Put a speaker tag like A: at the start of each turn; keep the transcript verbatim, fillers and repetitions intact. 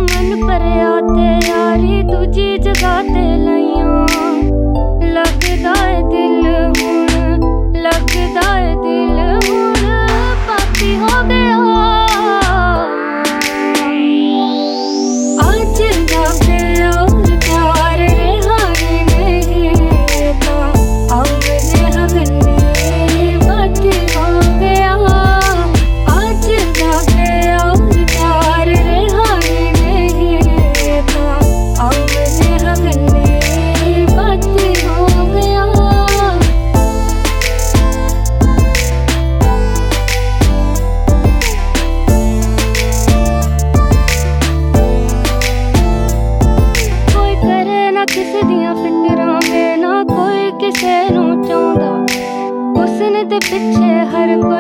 A: मन भरिया ते यारी दूजी जगह ते लाइयां। लगदा है दिल हुण, लगदा है दिल हुण पापी हो गया। आज दा प्यार प्यार रिहाई नहीं तां अवले हवेली बाती हो गया। आज दा प्यार प्यार रिहाई नहीं तां अवले हवेली बाती हो गया। कोई करे ना किसे दियां फिकरां वे ना कोई किसे नूं चाहुंदा। हुस्न दे पिछे हर कोई